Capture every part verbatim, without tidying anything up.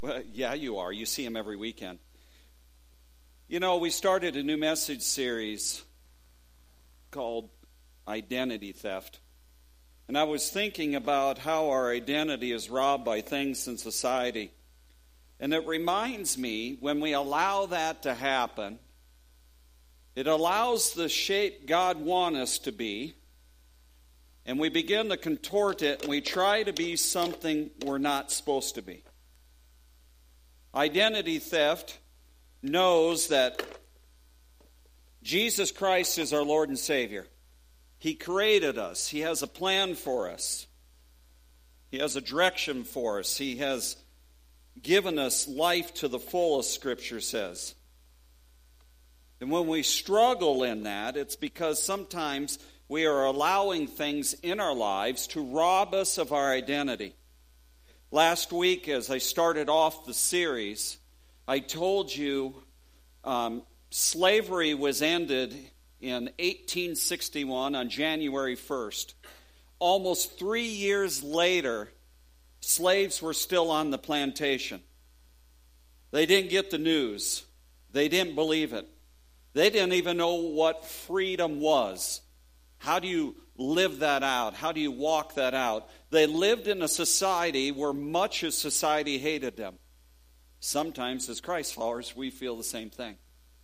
Well, yeah, you are. You see him every weekend. You know, we started a new message series called Identity Theft. And I was thinking about how our identity is robbed by things in society. And it reminds me, when we allow that to happen, it allows the shape God wants us to be, and we begin to contort it, and we try to be something we're not supposed to be. Identity theft knows that Jesus Christ is our Lord and Savior. He created us. He has a plan for us. He has a direction for us. He has given us life to the fullest, Scripture says. And when we struggle in that, it's because sometimes we are allowing things in our lives to rob us of our identity. Last week, as I started off the series, I told you um, slavery was ended in eighteen sixty-one on January first. Almost three years later, slaves were still on the plantation. They didn't get the news. They didn't believe it. They didn't even know what freedom was. How do you live that out? How do you walk that out? They lived in a society where much of society hated them. Sometimes, as Christ followers, we feel the same thing.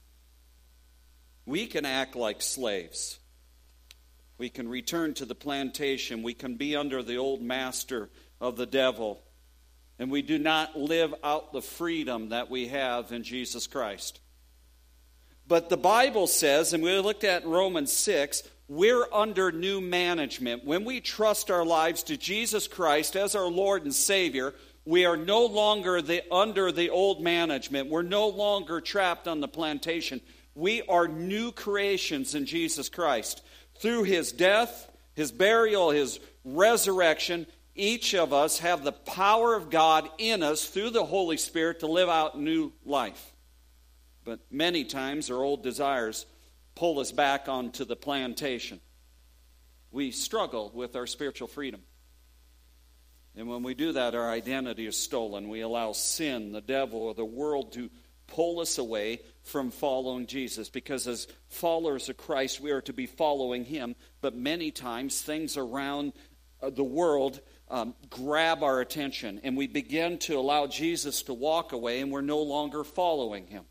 We can act like slaves. We can return to the plantation. We can be under the old master of the devil. And we do not live out the freedom that we have in Jesus Christ. But the Bible says, and we looked at in Romans six, we're under new management. When we trust our lives to Jesus Christ as our Lord and Savior, we are no longer the, under the old management. We're no longer trapped on the plantation. We are new creations in Jesus Christ. Through His death, His burial, His resurrection, each of us have the power of God in us through the Holy Spirit to live out new life. But many times our old desires pull us back onto the plantation. We struggle with our spiritual freedom. And when we do that, our identity is stolen. We allow sin, the devil, or the world to pull us away from following Jesus. Because as followers of Christ, we are to be following Him. But many times, things around the world um, grab our attention. And we begin to allow Jesus to walk away, and we're no longer following Him.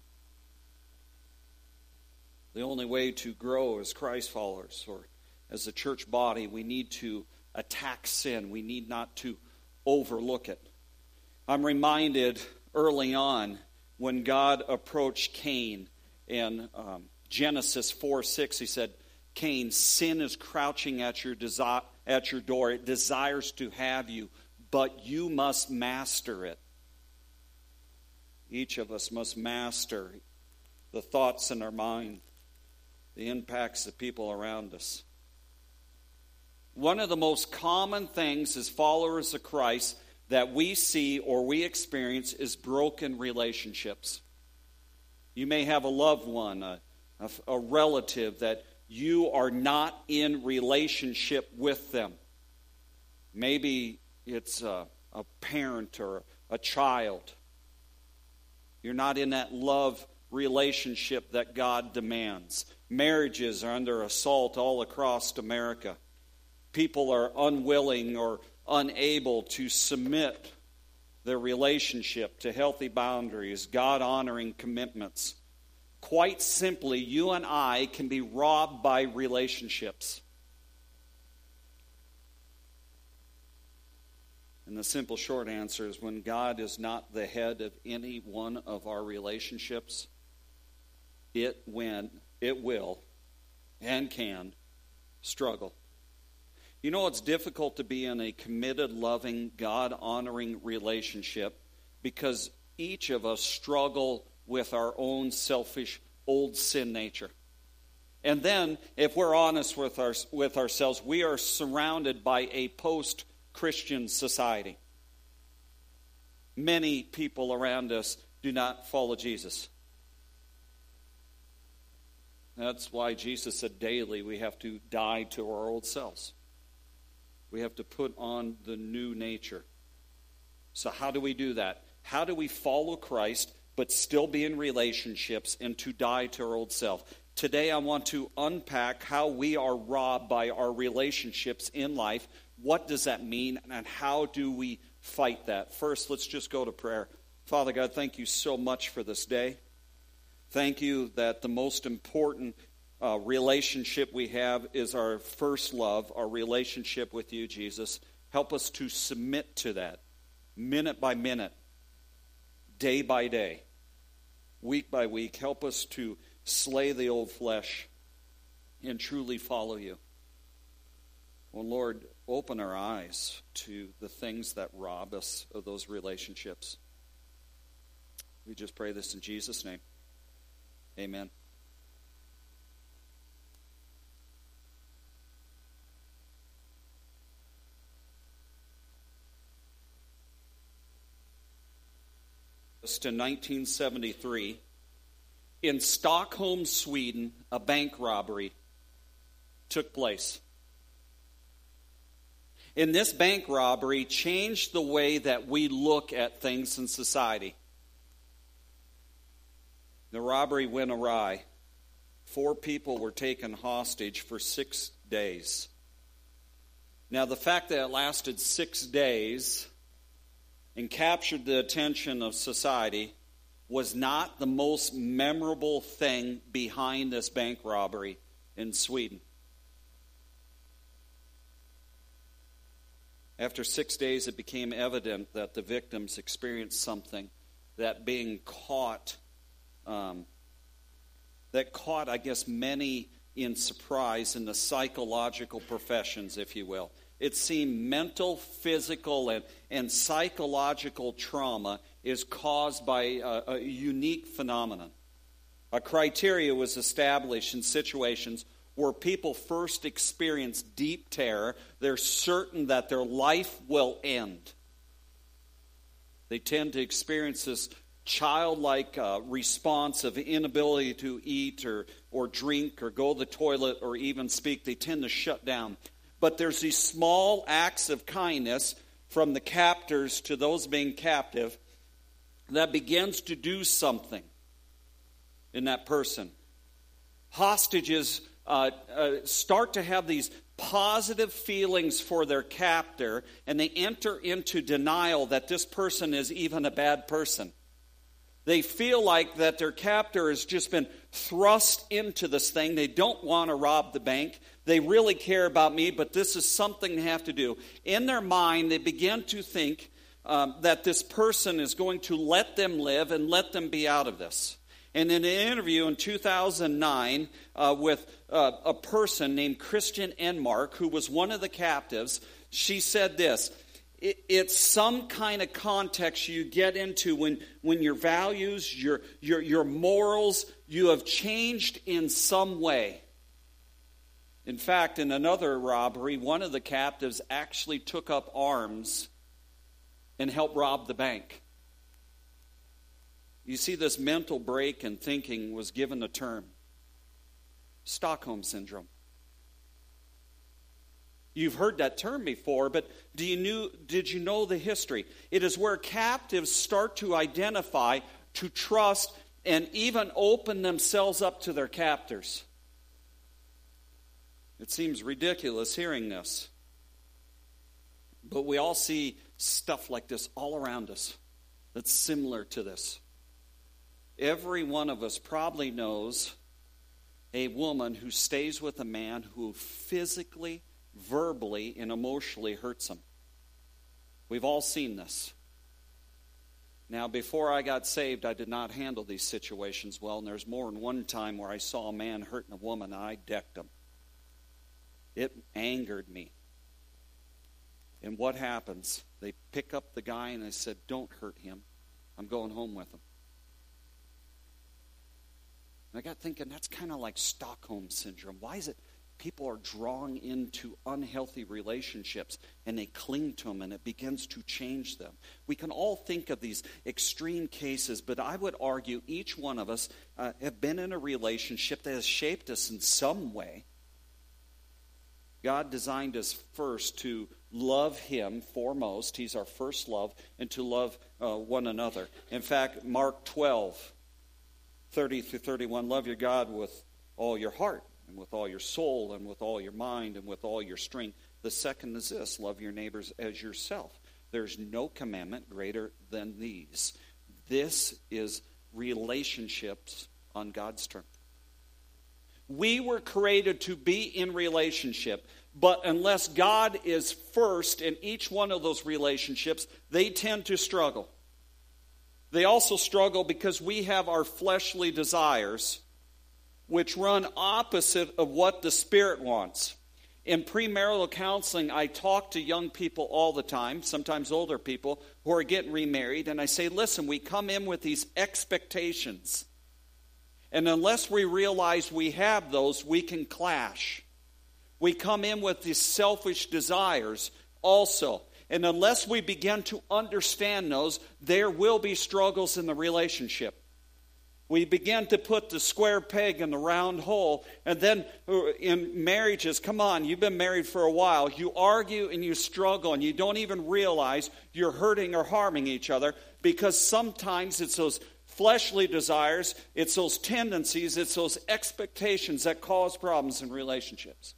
The only way to grow as Christ followers or as a church body, we need to attack sin. We need not to overlook it. I'm reminded early on when God approached Cain in um, Genesis four six, He said, Cain, sin is crouching at your, desi- at your door. It desires to have you, but you must master it. Each of us must master the thoughts in our mind, the impacts of people around us. One of the most common things as followers of Christ that we see or we experience is broken relationships. You may have a loved one, a, a, a relative that you are not in relationship with them. Maybe it's a, a parent or a child. You're not in that love relationship that God demands. Marriages are under assault all across America. People are unwilling or unable to submit their relationship to healthy boundaries, God-honoring commitments. Quite simply, you and I can be robbed by relationships. And the simple short answer is when God is not the head of any one of our relationships, it when it will and can struggle. You know, it's difficult to be in a committed, loving, God-honoring relationship because each of us struggle with our own selfish, old sin nature. And then, if we're honest with our, with ourselves, we are surrounded by a post-Christian society. Many people around us do not follow Jesus. That's why Jesus said daily we have to die to our old selves. We have to put on the new nature. So how do we do that? How do we follow Christ but still be in relationships and to die to our old self? Today I want to unpack how we are robbed by our relationships in life. What does that mean, and how do we fight that? First, let's just go to prayer. Father God, thank you so much for this day. Thank you that the most important uh, relationship we have is our first love, our relationship with you, Jesus. Help us to submit to that, minute by minute, day by day, week by week. Help us to slay the old flesh and truly follow you. Well, Lord, open our eyes to the things that rob us of those relationships. We just pray this in Jesus' name. Amen. To nineteen seventy-three, in Stockholm, Sweden, a bank robbery took place. And this bank robbery changed the way that we look at things in society. The robbery went awry. Four people were taken hostage for six days. Now, the fact that it lasted six days and captured the attention of society was not the most memorable thing behind this bank robbery in Sweden. After six days, it became evident that the victims experienced something that being caught, um, that caught, I guess, many in surprise in the psychological professions, if you will. It seemed mental, physical, and, and psychological trauma is caused by a, a unique phenomenon. A criteria was established in situations where people first experience deep terror. They're certain that their life will end. They tend to experience this childlike uh, response of inability to eat or, or drink or go to the toilet or even speak. They tend to shut down. But there's these small acts of kindness from the captors to those being captive that begins to do something in that person. Hostages uh, uh, start to have these positive feelings for their captor, and they enter into denial that this person is even a bad person. They feel like that their captor has just been thrust into this thing. They don't want to rob the bank. They really care about me, but this is something they have to do. In their mind, they begin to think um, that this person is going to let them live and let them be out of this. And in an interview in two thousand nine uh, with uh, a person named Christian Enmark, who was one of the captives, she said this: it's some kind of context you get into when, when your values, your, your, your morals, you have changed in some way. In fact, in another robbery, one of the captives actually took up arms and helped rob the bank. You see, this mental break in thinking was given a term: Stockholm Syndrome. You've heard that term before, but do you knew, did you know the history? It is where captives start to identify, to trust, and even open themselves up to their captors. It seems ridiculous hearing this, but we all see stuff like this all around us that's similar to this. Every one of us probably knows a woman who stays with a man who physically, verbally, and emotionally hurts him. We've all seen this. Now, before I got saved, I did not handle these situations well, and there's more than one time where I saw a man hurting a woman, and I decked him. It angered me. And what happens? They pick up the guy, and I said, "Don't hurt him. I'm going home with him." And I got thinking, that's kind of like Stockholm Syndrome. Why is it people are drawn into unhealthy relationships and they cling to them and it begins to change them? We can all think of these extreme cases, but I would argue each one of us uh, have been in a relationship that has shaped us in some way. God designed us first to love him foremost. He's our first love, and to love uh, one another. In fact, Mark twelve, thirty through thirty-one, love your God with all your heart, and with all your soul, and with all your mind, and with all your strength. The second is this, love your neighbors as yourself. There's no commandment greater than these. This is relationships on God's terms. We were created to be in relationship, but unless God is first in each one of those relationships, they tend to struggle. They also struggle because we have our fleshly desires, which run opposite of what the Spirit wants. In premarital counseling, I talk to young people all the time, sometimes older people, who are getting remarried, and I say, listen, we come in with these expectations. And unless we realize we have those, we can clash. We come in with these selfish desires also. And unless we begin to understand those, there will be struggles in the relationship. We begin to put the square peg in the round hole. And then in marriages, come on, you've been married for a while. You argue and you struggle and you don't even realize you're hurting or harming each other, because sometimes it's those fleshly desires, it's those tendencies, it's those expectations that cause problems in relationships.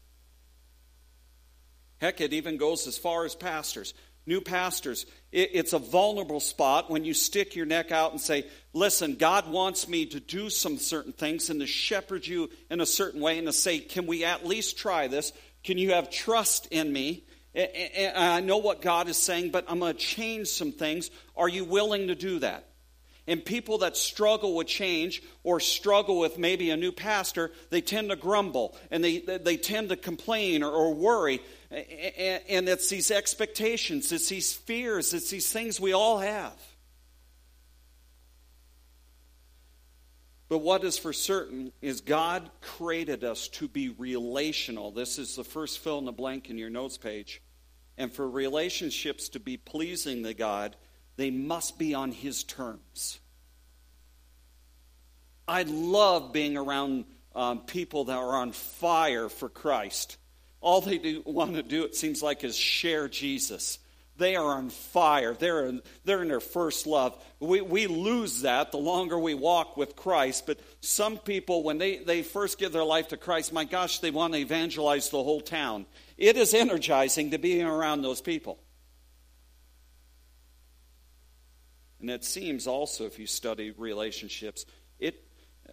Heck, it even goes as far as pastors. New pastors, it, it's a vulnerable spot when you stick your neck out and say, listen, God wants me to do some certain things and to shepherd you in a certain way, and to say, can we at least try this? Can you have trust in me? And I know what God is saying, but I'm going to change some things. Are you willing to do that? And people that struggle with change or struggle with maybe a new pastor, they tend to grumble and they, they tend to complain or, or worry. And it's these expectations, it's these fears, it's these things we all have. But what is for certain is God created us to be relational. This is the first fill in the blank in your notes page. And for relationships to be pleasing to God, they must be on His terms. I love being around um, people that are on fire for Christ. All they do, want to do, it seems like, is share Jesus. They are on fire. They're in, they're in their first love. We, we lose that the longer we walk with Christ. But some people, when they, they first give their life to Christ, my gosh, they want to evangelize the whole town. It is energizing to be around those people. And it seems also, if you study relationships, it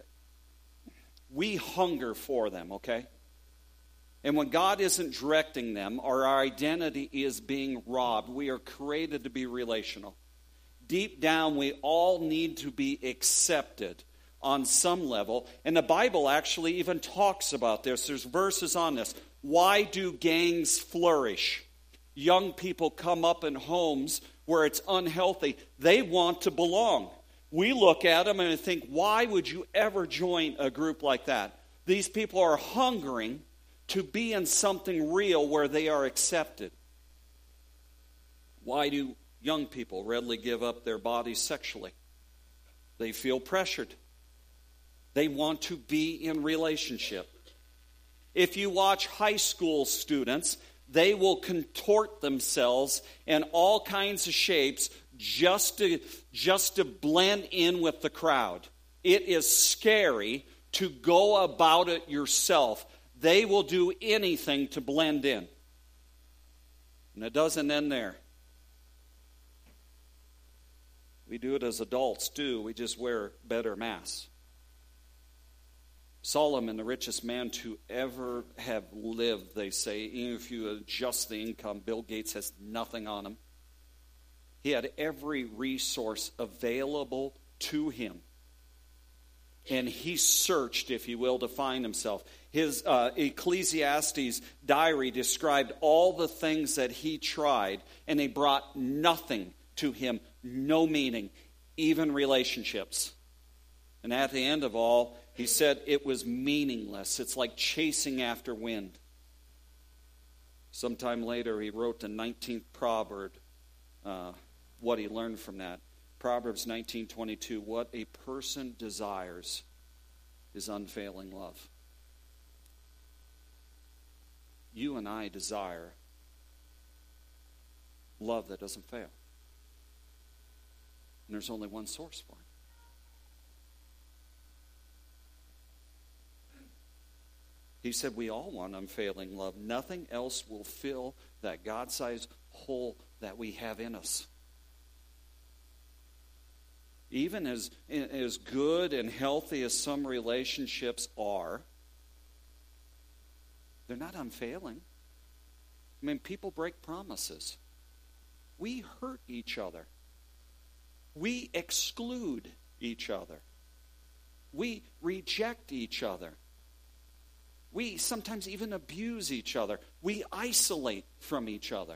we hunger for them, okay? And when God isn't directing them, or our identity is being robbed, we are created to be relational. Deep down, we all need to be accepted on some level. And the Bible actually even talks about this. There's verses on this. Why do gangs flourish? Young people come up in homes where it's unhealthy. They want to belong. We look at them and think, why would you ever join a group like that? These people are hungering to be in something real where they are accepted. Why do young people readily give up their bodies sexually? They feel pressured. They want to be in relationship. If you watch high school students, they will contort themselves in all kinds of shapes just to, just to blend in with the crowd. It is scary to go about it yourself. They will do anything to blend in. And it doesn't end there. We do it as adults too. We just wear better masks. Solomon, the richest man to ever have lived, they say, even if you adjust the income, Bill Gates has nothing on him. He had every resource available to him. And he searched, if you will, to find himself. His uh, Ecclesiastes diary described all the things that he tried, and they brought nothing to him, no meaning, even relationships. And at the end of all, he said it was meaningless. It's like chasing after wind. Sometime later, he wrote the nineteenth proverb, uh, what he learned from that. Proverbs nineteen twenty-two, what a person desires is unfailing love. You and I desire love that doesn't fail. And there's only one source for it. He said we all want unfailing love. Nothing else will fill that God-sized hole that we have in us. Even as, as good and healthy as some relationships are, they're not unfailing. I mean, people break promises. We hurt each other. We exclude each other. We reject each other. We sometimes even abuse each other. We isolate from each other.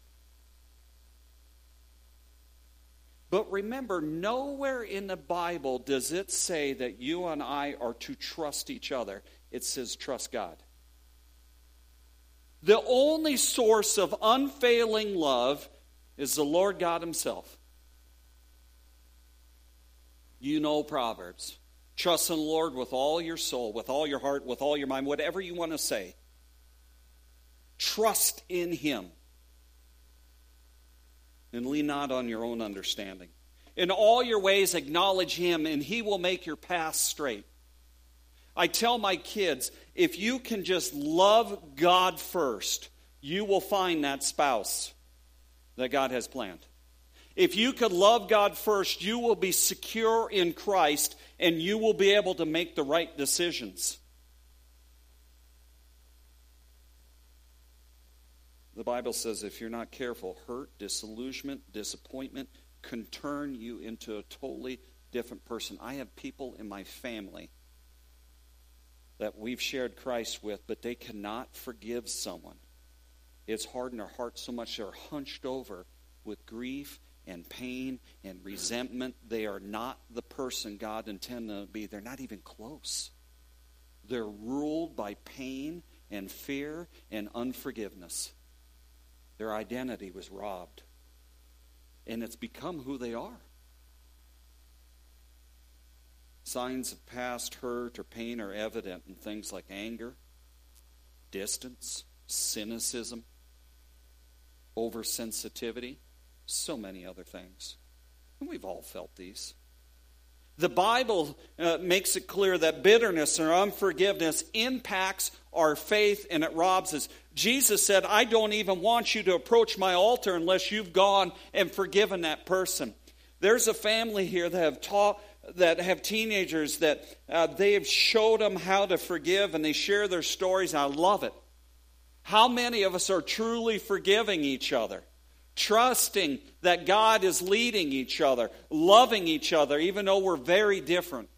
But remember, nowhere in the Bible does it say that you and I are to trust each other. It says trust God. The only source of unfailing love is the Lord God himself. You know Proverbs. Trust in the Lord with all your soul, with all your heart, with all your mind, whatever you want to say. Trust in him. And lean not on your own understanding. In all your ways acknowledge him, and he will make your path straight. I tell my kids, if you can just love God first, you will find that spouse that God has planned. If you could love God first, you will be secure in Christ, and you will be able to make the right decisions. The Bible says if you're not careful, hurt, disillusionment, disappointment can turn you into a totally different person. I have people in my family that we've shared Christ with, but they cannot forgive someone. It's hardened their heart so much they're hunched over with grief and pain and resentment. They are not the person God intended them to be. They're not even close. They're ruled by pain and fear and unforgiveness. Their identity was robbed. And it's become who they are. Signs of past hurt or pain are evident in things like anger, distance, cynicism, oversensitivity, so many other things. And we've all felt these. The Bible uh, makes it clear that bitterness or unforgiveness impacts our faith and it robs us. Jesus said, I don't even want you to approach my altar unless you've gone and forgiven that person. There's a family here that have taught, that have teenagers that uh, they have showed them how to forgive, and they share their stories. I love it. How many of us are truly forgiving each other? Trusting that God is leading each other, loving each other, even though we're very different.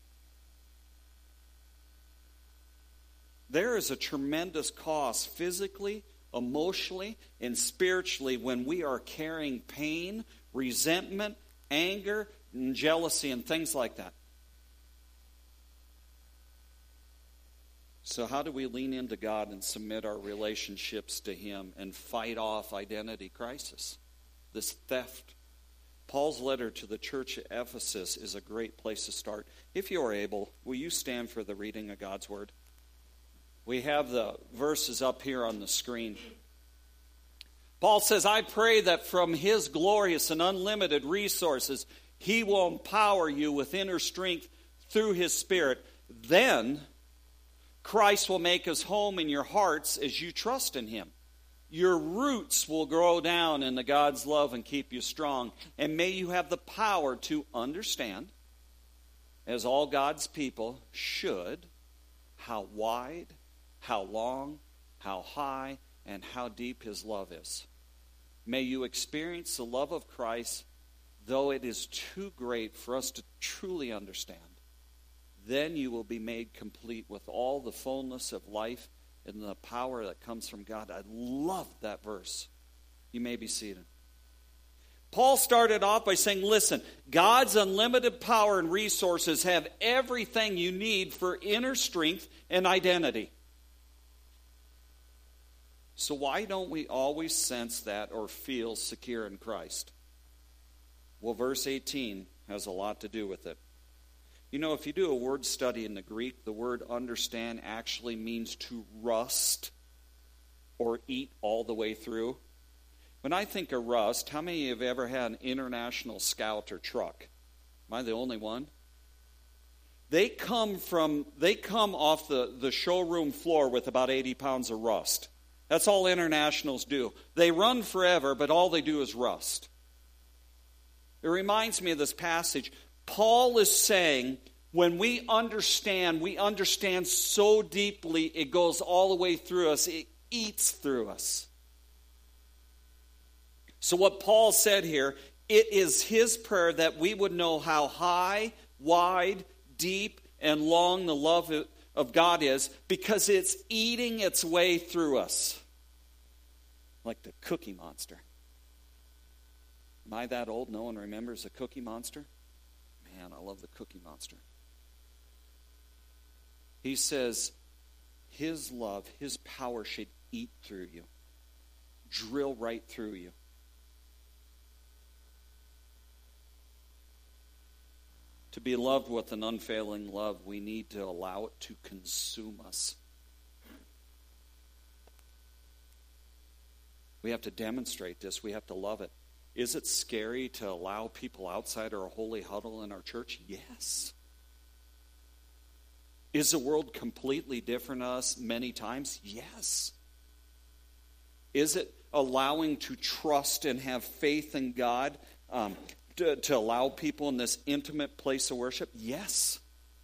There is a tremendous cost physically, emotionally, and spiritually when we are carrying pain, resentment, anger, and jealousy, and things like that. So how do we lean into God and submit our relationships to him and fight off identity crisis, this theft? Paul's letter to the church at Ephesus is a great place to start. If you are able, will you stand for the reading of God's word? We have the verses up here on the screen. Paul says, I pray that from his glorious and unlimited resources, he will empower you with inner strength through his Spirit. Then Christ will make his home in your hearts as you trust in him. Your roots will grow down into God's love and keep you strong. And may you have the power to understand, as all God's people should, how wide, how long, how high, and how deep his love is. May you experience the love of Christ, though it is too great for us to truly understand. Then you will be made complete with all the fullness of life and the power that comes from God. I love that verse. You may be seated. Paul started off by saying, listen, God's unlimited power and resources have everything you need for inner strength and identity. So why don't we always sense that or feel secure in Christ? Well, verse eighteen has a lot to do with it. You know, if you do a word study in the Greek, the word understand actually means to rust or eat all the way through. When I think of rust, how many have ever had an International Scout or truck? Am I the only one? They come from they come off the, the showroom floor with about eighty pounds of rust. That's all Internationals do. They run forever, but all they do is rust. It reminds me of this passage. Paul is saying, when we understand, we understand so deeply, it goes all the way through us. It eats through us. So what Paul said here, it is his prayer that we would know how high, wide, deep, and long the love of God is, because it's eating its way through us. Like the Cookie Monster. Am I that old? No one remembers the Cookie Monster? Man, I love the Cookie Monster. He says, his love, his power should eat through you. Drill right through you. To be loved with an unfailing love, we need to allow it to consume us. We have to demonstrate this. We have to love it. Is it scary to allow people outside our holy huddle in our church? Yes. Is the world completely different to us many times? Yes. Is it allowing to trust and have faith in God, um, to, to allow people in this intimate place of worship? Yes.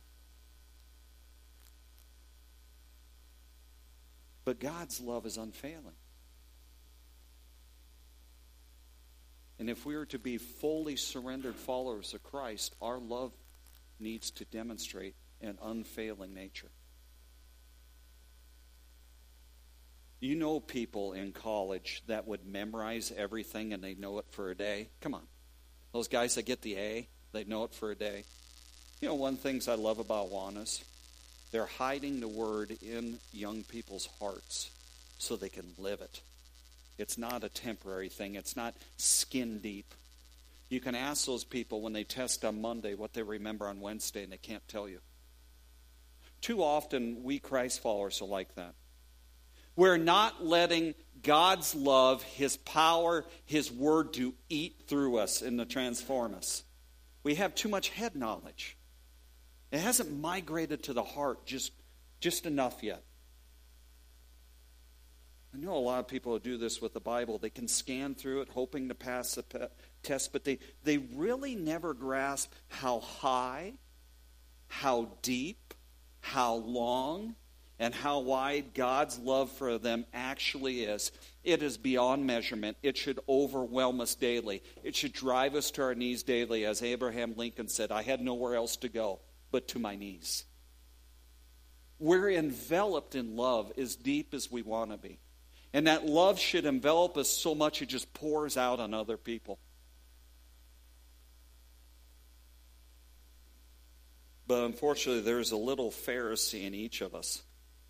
But God's love is unfailing. And if we are to be fully surrendered followers of Christ, our love needs to demonstrate an unfailing nature. You know people in college that would memorize everything and they know it for a day? Come on. Those guys that get the A, they know it for a day. You know, one of the things I love about Awanas, they're hiding the word in young people's hearts so they can live it. It's not a temporary thing. It's not skin deep. You can ask those people when they test on Monday what they remember on Wednesday, and they can't tell you. Too often, we Christ followers are like that. We're not letting God's love, His power, His word to eat through us and to transform us. We have too much head knowledge. It hasn't migrated to the heart just, just enough yet. I know a lot of people who do this with the Bible. They can scan through it hoping to pass the pe- test, but they, they really never grasp how high, how deep, how long, and how wide God's love for them actually is. It is beyond measurement. It should overwhelm us daily. It should drive us to our knees daily. As Abraham Lincoln said, I had nowhere else to go but to my knees. We're enveloped in love as deep as we want to be. And that love should envelop us so much it just pours out on other people. But unfortunately, there's a little Pharisee in each of us.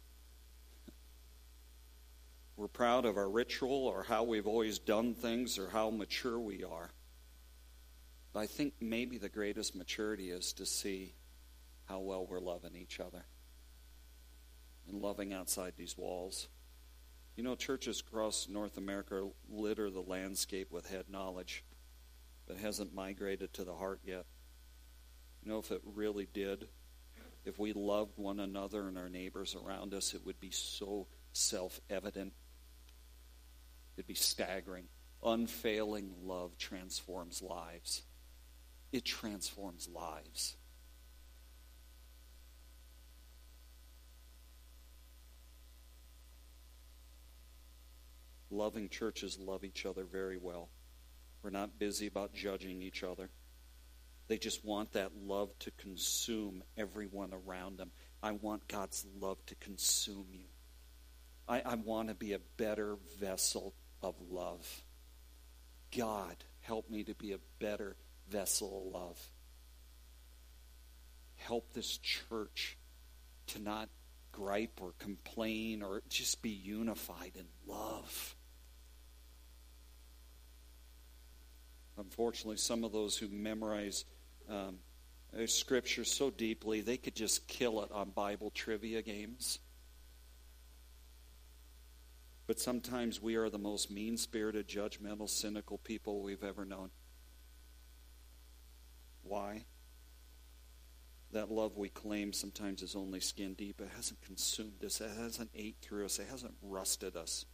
We're proud of our ritual or how we've always done things or how mature we are. But I think maybe the greatest maturity is to see how well we're loving each other and loving outside these walls. You know, churches across North America litter the landscape with head knowledge, but hasn't migrated to the heart yet. You know, if it really did, if we loved one another and our neighbors around us, it would be so self-evident. It'd be staggering. Unfailing love transforms lives. It transforms lives. Loving churches love each other very well. We're not busy about judging each other. They just want that love to consume everyone around them. I want God's love to consume you. I, I want to be a better vessel of love. God, help me to be a better vessel of love. Help this church to not gripe or complain or just be unified in love. Unfortunately, some of those who memorize um, Scripture so deeply, they could just kill it on Bible trivia games. But But sometimes we are the most mean-spirited, judgmental, cynical people we've ever known. Why? That love we claim sometimes is only skin deep. It hasn't consumed us. It hasn't ate through us. It hasn't rusted us.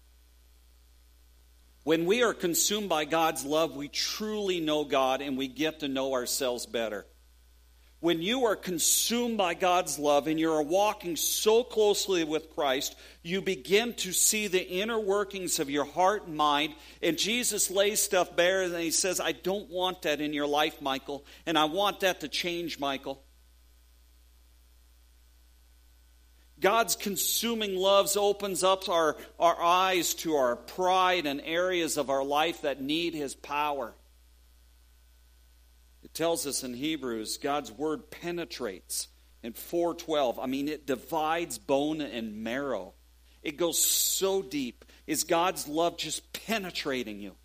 When we are consumed by God's love, we truly know God and we get to know ourselves better. When you are consumed by God's love and you are walking so closely with Christ, you begin to see the inner workings of your heart and mind. And Jesus lays stuff bare and he says, I don't want that in your life, Michael. And I want that to change, Michael. God's consuming love opens up our, our eyes to our pride and areas of our life that need his power. It tells us in Hebrews, God's word penetrates in four twelve. I mean, it divides bone and marrow. It goes so deep. Is God's love just penetrating you?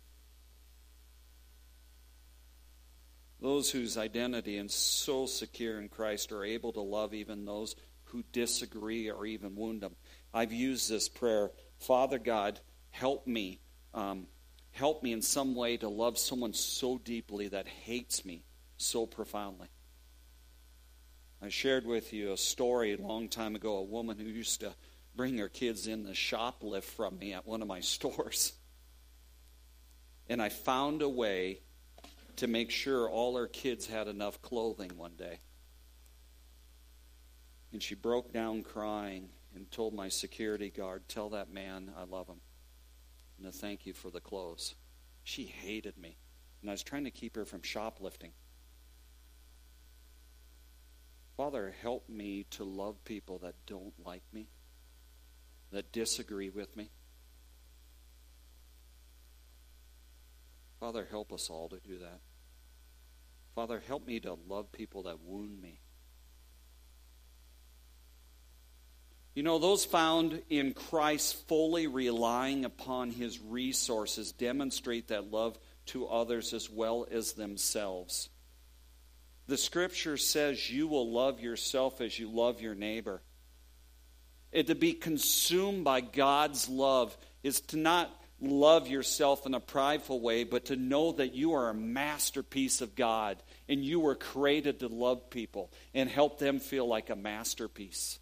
Those whose identity is so secure in Christ are able to love even those who disagree or even wound them. I've used this prayer, Father God, help me. Um, Help me in some way to love someone so deeply that hates me so profoundly. I shared with you a story a long time ago, a woman who used to bring her kids in the shoplift from me at one of my stores. And I found a way to make sure all her kids had enough clothing one day. And she broke down crying and told my security guard, tell that man I love him. And to thank you for the clothes. She hated me. And I was trying to keep her from shoplifting. Father, help me to love people that don't like me, that disagree with me. Father, help us all to do that. Father, help me to love people that wound me. You know, those found in Christ fully relying upon his resources demonstrate that love to others as well as themselves. The scripture says you will love yourself as you love your neighbor. And to be consumed by God's love is to not love yourself in a prideful way, but to know that you are a masterpiece of God and you were created to love people and help them feel like a masterpiece.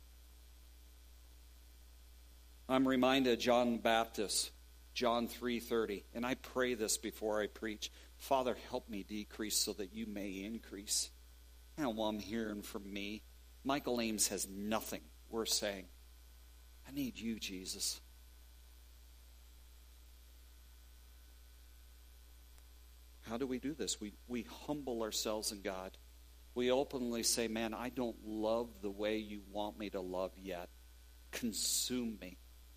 I'm reminded of John the Baptist, John three thirty, and I pray this before I preach. Father, help me decrease so that you may increase. I don't want them hearing from me. Michael Ames has nothing worth saying. I need you, Jesus. How do we do this? We, we humble ourselves in God. We openly say, man, I don't love the way you want me to love yet. Consume me.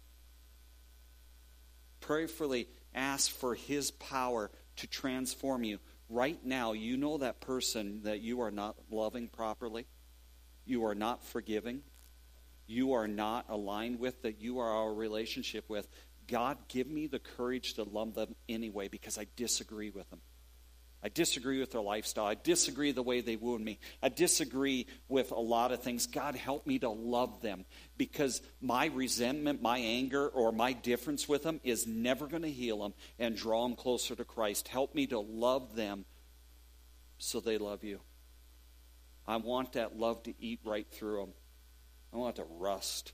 Prayerfully ask for his power to transform you. Right now, you know that person that you are not loving properly, you are not forgiving, you are not aligned with, that you are our relationship with. God, give me the courage to love them anyway because I disagree with them. I disagree with their lifestyle. I disagree the way they wound me. I disagree with a lot of things. God, help me to love them because my resentment, my anger, or my difference with them is never going to heal them and draw them closer to Christ. Help me to love them so they love you. I want that love to eat right through them. I want it to rust.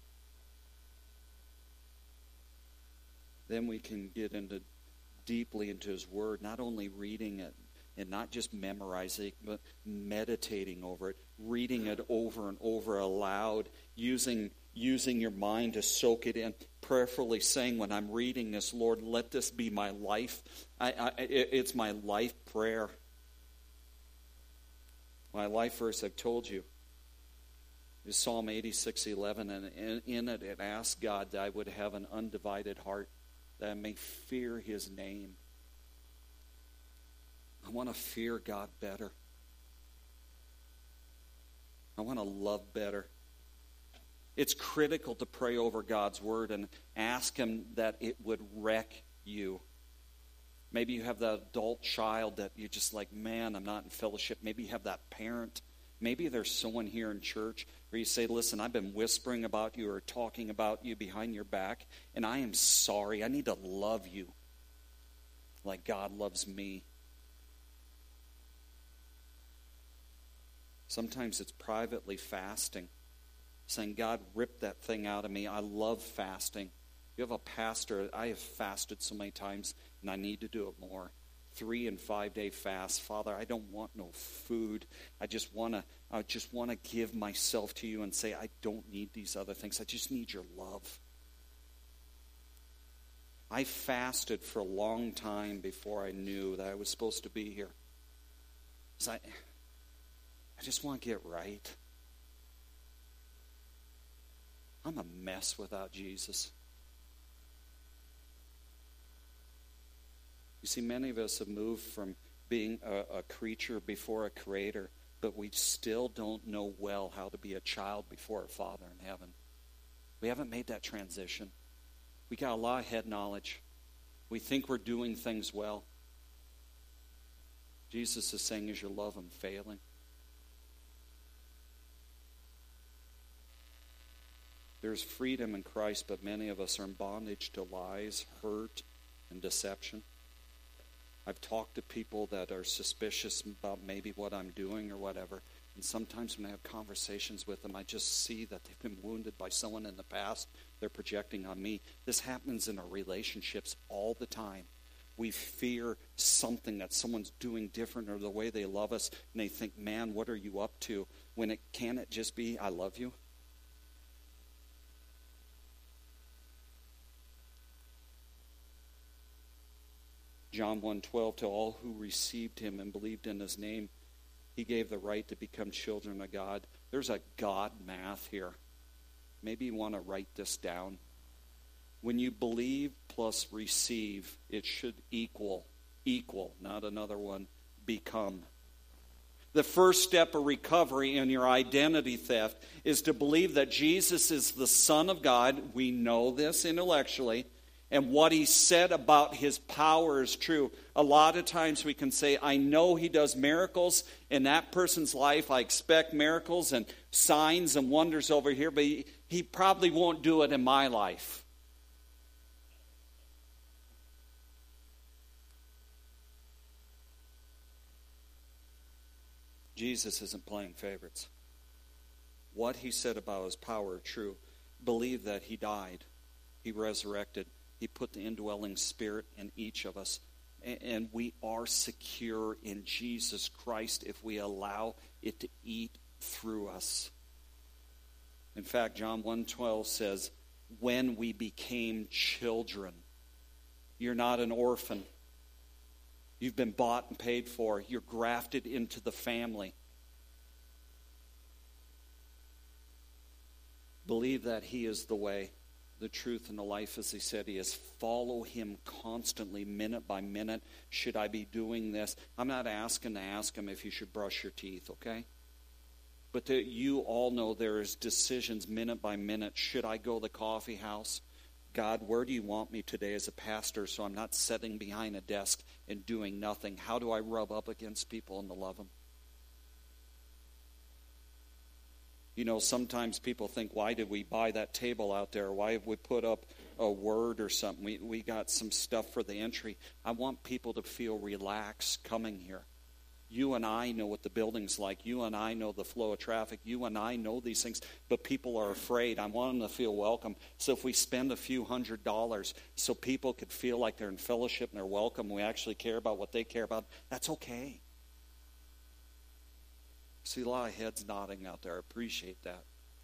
Then we can get into deeply into his word, not only reading it, and not just memorizing it, but meditating over it, reading it over and over aloud, using using your mind to soak it in, prayerfully saying, when I'm reading this, Lord, let this be my life. I, I, it's my life prayer. My life verse, I've told you, is Psalm eighty-six eleven, and in, in it, it asks God that I would have an undivided heart, that I may fear his name. I want to fear God better. I want to love better. It's critical to pray over God's word and ask him that it would wreck you. Maybe you have that adult child that you're just like, man, I'm not in fellowship. Maybe you have that parent Maybe there's someone here in church where you say, listen, I've been whispering about you or talking about you behind your back, and I am sorry. I need to love you like God loves me. Sometimes it's privately fasting, saying, God, rip that thing out of me. I love fasting. You have a pastor. I have fasted so many times, and I need to do it more. Three and five day fast. Father, I don't want no food. I just want to I just want to give myself to you and say, I don't need these other things. I just need your love. I fasted for a long time before I knew that I was supposed to be here. So I, I just want to get right. I'm a mess without Jesus. You see, many of us have moved from being a, a creature before a creator, but we still don't know well how to be a child before a Father in heaven. We haven't made that transition. We got a lot of head knowledge. We think we're doing things well. Jesus is saying, is your love unfailing? There's freedom in Christ, but many of us are in bondage to lies, hurt, and deception. I've talked to people that are suspicious about maybe what I'm doing or whatever. And sometimes when I have conversations with them, I just see that they've been wounded by someone in the past. They're projecting on me. This happens in our relationships all the time. We fear something that someone's doing different or the way they love us. And they think, man, what are you up to? When it can it just be, I love you? John one twelve, to all who received him and believed in his name, he gave the right to become children of God. There's a God math here. Maybe you want to write this down. When you believe plus receive, it should equal, equal, not another one, become. The first step of recovery in your identity theft is to believe that Jesus is the Son of God. We know this intellectually. And what he said about his power is true. A lot of times we can say, I know he does miracles in that person's life. I expect miracles and signs and wonders over here, but he, he probably won't do it in my life. Jesus isn't playing favorites. What he said about his power is true. Believe that he died. He resurrected. He put the indwelling spirit in each of us. And we are secure in Jesus Christ if we allow it to eat through us. In fact, John one twelve says, when we became children. You're not an orphan. You've been bought and paid for. You're grafted into the family. Believe that he is the way, the truth, and the life, as he said he is. Follow him constantly, minute by minute. Should I be doing this? I'm not asking to ask him if you should brush your teeth, okay? But that you all know there is decisions minute by minute. Should I go to the coffee house? God, where do you want me today as a pastor so I'm not sitting behind a desk and doing nothing? How do I rub up against people and to love them? You know, sometimes people think, why did we buy that table out there? Why have we put up a word or something? We, we got some stuff for the entry. I want people to feel relaxed coming here. You and I know what the building's like. You and I know the flow of traffic. You and I know these things. But people are afraid. I want them to feel welcome. So if we spend a few hundred dollars so people could feel like they're in fellowship and they're welcome, we actually care about what they care about, that's okay. See a lot of heads nodding out there. I appreciate that.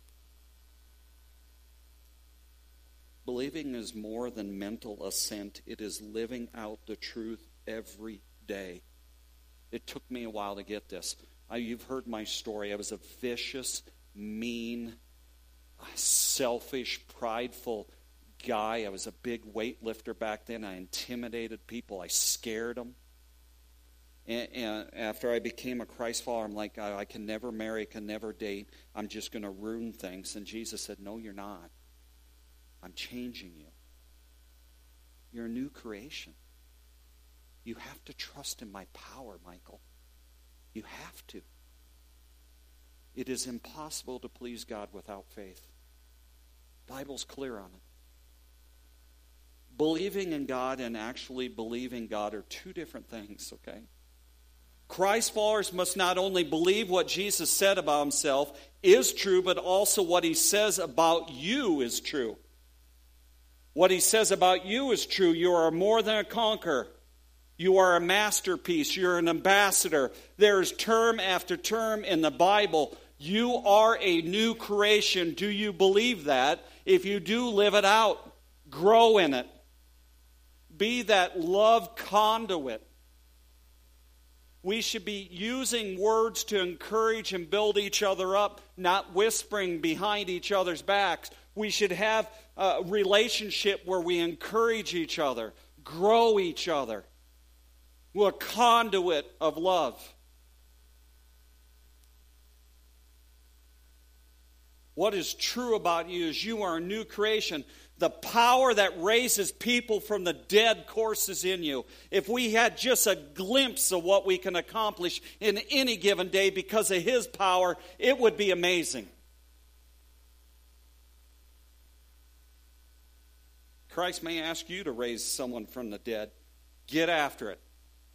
Believing is more than mental assent. It is living out the truth every day. It took me a while to get this. I, you've heard my story. I was a vicious, mean, selfish, prideful guy. I was a big weightlifter back then. I intimidated people. I scared them. And, and after I became a Christ follower, I'm like, I, I can never marry, I can never date. I'm just going to ruin things. And Jesus said, no, you're not. I'm changing you. You're a new creation. You have to trust in my power, Michael. You have to. It is impossible to please God without faith. The Bible's clear on it. Believing in God and actually believing God are two different things, okay? Christ followers must not only believe what Jesus said about himself is true, but also what he says about you is true. What he says about you is true. You are more than a conqueror. You are a masterpiece. You're an ambassador. There is term after term in the Bible. You are a new creation. Do you believe that? If you do, live it out. Grow in it. Be that love conduit. We should be using words to encourage and build each other up, not whispering behind each other's backs. We should have a relationship where we encourage each other, grow each other. We're a conduit of love. What is true about you is you are a new creation. The power that raises people from the dead courses in you. If we had just a glimpse of what we can accomplish in any given day because of his power, it would be amazing. Christ may ask you to raise someone from the dead. Get after it.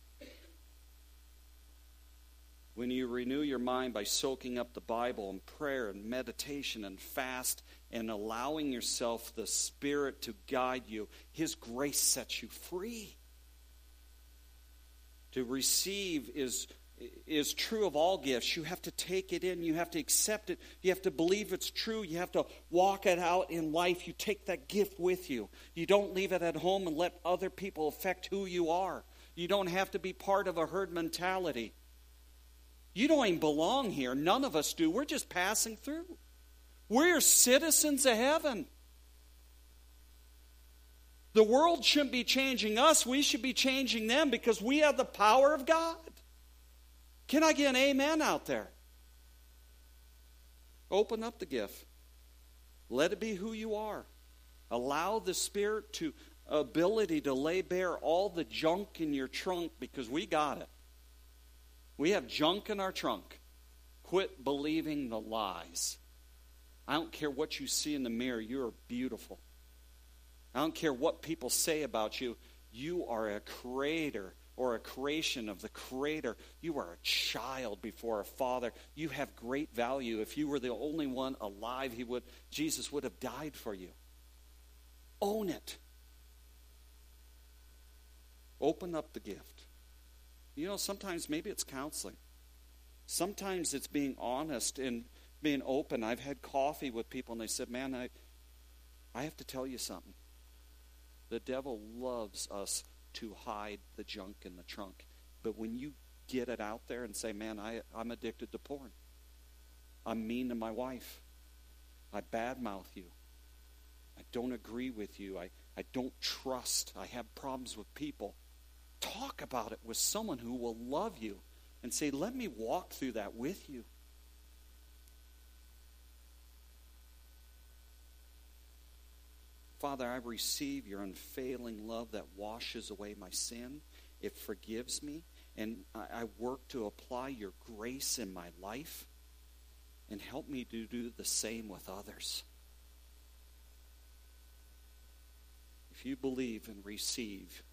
When you renew your mind by soaking up the Bible and prayer and meditation and fast and allowing yourself the Spirit to guide you, his grace sets you free. To receive is, is true of all gifts. You have to take it in. You have to accept it. You have to believe it's true. You have to walk it out in life. You take that gift with you. You don't leave it at home and let other people affect who you are. You don't have to be part of a herd mentality. You don't even belong here. None of us do. We're just passing through. We're citizens of heaven. The world shouldn't be changing us. We should be changing them because we have the power of God. Can I get an amen out there? Open up the gift. Let it be who you are. Allow the Spirit to ability to lay bare all the junk in your trunk because we got it. We have junk in our trunk. Quit believing the lies. I don't care what you see in the mirror. You're beautiful. I don't care what people say about you. You are a creator or a creation of the Creator. You are a child before a Father. You have great value. If you were the only one alive, he would, Jesus would have died for you. Own it. Open up the gift. You know, sometimes maybe it's counseling. Sometimes it's being honest and being open. I've had coffee with people and they said, man, I, I have to tell you something. The devil loves us to hide the junk in the trunk. But when you get it out there and say, man, I, I'm addicted to porn. I'm mean to my wife. I badmouth you. I don't agree with you. I, I don't trust. I have problems with people. Talk about it with someone who will love you and say, let me walk through that with you. Father, I receive your unfailing love that washes away my sin. It forgives me. And I work to apply your grace in my life. And help me to do the same with others. If you believe and receive,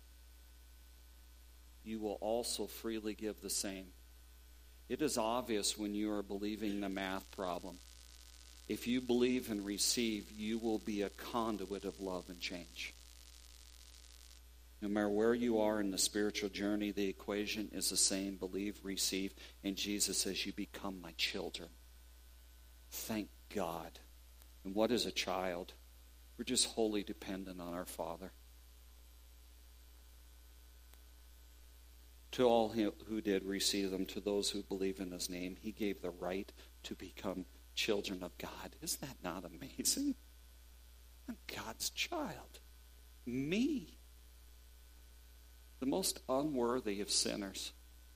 you will also freely give the same. It is obvious when you are believing the math problem. If you believe and receive, you will be a conduit of love and change. No matter where you are in the spiritual journey, the equation is the same. Believe, receive, and Jesus says you become my children. Thank God. And what is a child? We're just wholly dependent on our Father. To all who did receive them, to those who believe in his name, he gave the right to become children of God. Isn't that not amazing? I'm God's child. Me. The most unworthy of sinners.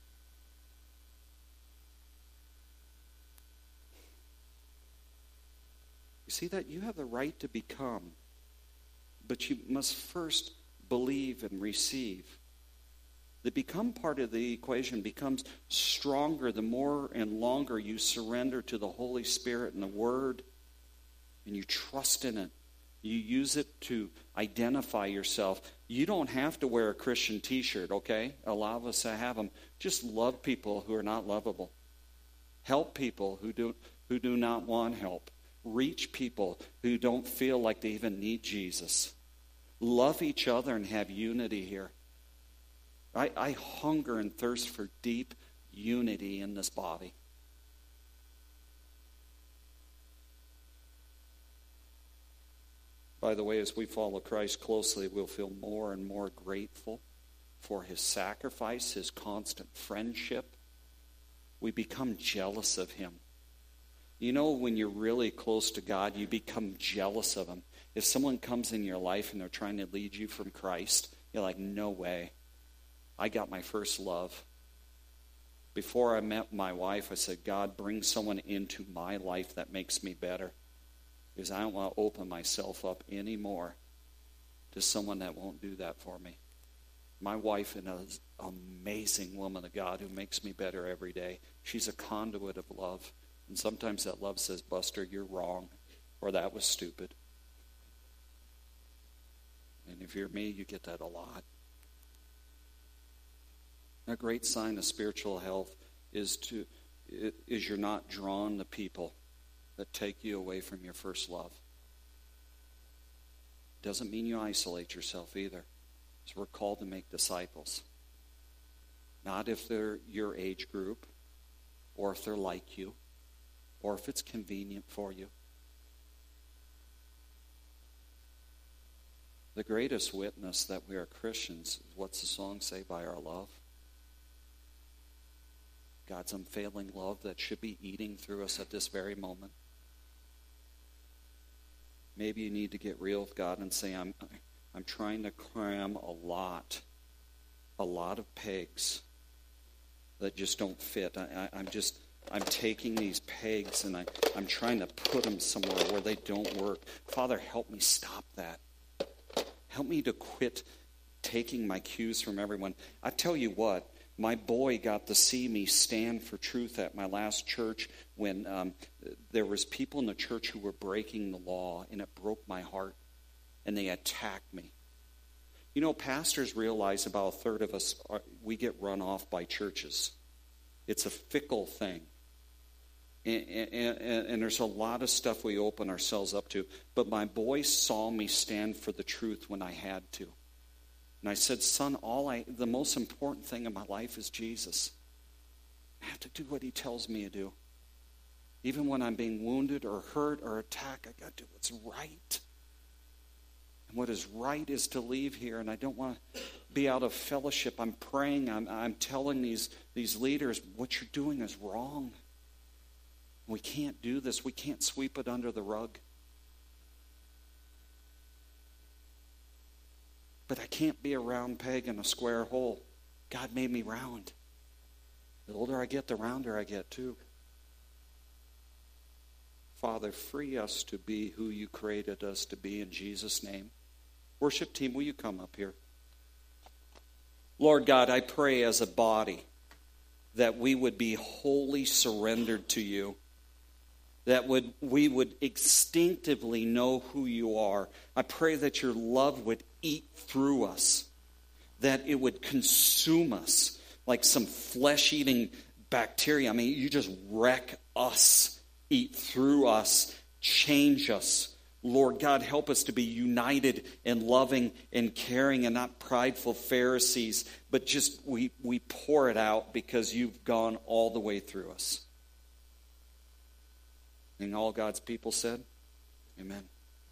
You see that? You have the right to become, but you must first believe and receive. They become part of the equation, becomes stronger the more and longer you surrender to the Holy Spirit and the Word, and you trust in it. You use it to identify yourself. You don't have to wear a Christian t-shirt, okay? A lot of us have them. Just love people who are not lovable. Help people who do, who do not want help. Reach people who don't feel like they even need Jesus. Love each other and have unity here. I, I hunger and thirst for deep unity in this body. By the way, as we follow Christ closely, we'll feel more and more grateful for his sacrifice, his constant friendship. We become jealous of him. You know, when you're really close to God, you become jealous of him. If someone comes in your life and they're trying to lead you from Christ, you're like, no way. I got my first love. Before I met my wife, I said, God, bring someone into my life that makes me better. Because I don't want to open myself up anymore to someone that won't do that for me. My wife is an amazing woman of God who makes me better every day. She's a conduit of love. And sometimes that love says, Buster, you're wrong. Or that was stupid. And if you're me, you get that a lot. A great sign of spiritual health is to is you're not drawn to people that take you away from your first love. Doesn't mean you isolate yourself either. So we're called to make disciples. Not if they're your age group, or if they're like you, or if it's convenient for you. The greatest witness that we are Christians is, what's the song say, by our love? God's unfailing love that should be eating through us at this very moment. Maybe you need to get real with God and say, I'm I'm trying to cram a lot, a lot of pegs that just don't fit. I, I, I'm just, I'm taking these pegs and I, I'm trying to put them somewhere where they don't work. Father, help me stop that. Help me to quit taking my cues from everyone. I tell you what, my boy got to see me stand for truth at my last church when um, there was people in the church who were breaking the law, and it broke my heart, and they attacked me. You know, pastors realize about a third of us, are, we get run off by churches. It's a fickle thing. And, and, and there's a lot of stuff we open ourselves up to. But my boy saw me stand for the truth when I had to. And I said, son, all I, the most important thing in my life is Jesus. I have to do what he tells me to do. Even when I'm being wounded or hurt or attacked, I got to do what's right. And what is right is to leave here, and I don't want to be out of fellowship. I'm praying, I'm, I'm telling these, these leaders, what you're doing is wrong. We can't do this. We can't sweep it under the rug. But I can't be a round peg in a square hole. God made me round. The older I get, the rounder I get too. Father, free us to be who you created us to be in Jesus' name. Worship team, will you come up here? Lord God, I pray as a body that we would be wholly surrendered to you. That would we would instinctively know who you are. I pray that your love would eat through us, that it would consume us like some flesh-eating bacteria. I mean, you just wreck us, eat through us, change us. Lord God, help us to be united and loving and caring and not prideful Pharisees, but just we, we pour it out because you've gone all the way through us. And all God's people said, amen.